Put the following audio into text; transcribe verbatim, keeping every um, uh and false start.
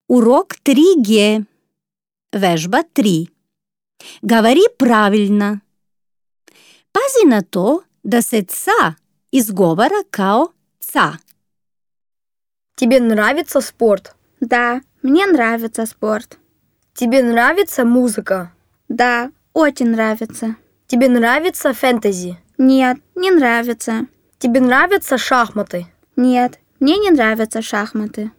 Урок три ге. Вежба три. Говори правильно. Пази на то да се ца изговара као ца. Тебе нравится спорт? Да, мне нравится спорт. Тебе нравится музыка? Да, очень нравится. Тебе нравится фэнтези? Нет, не нравится. Тебе нравятся шахматы? Нет, мне не нравятся шахматы.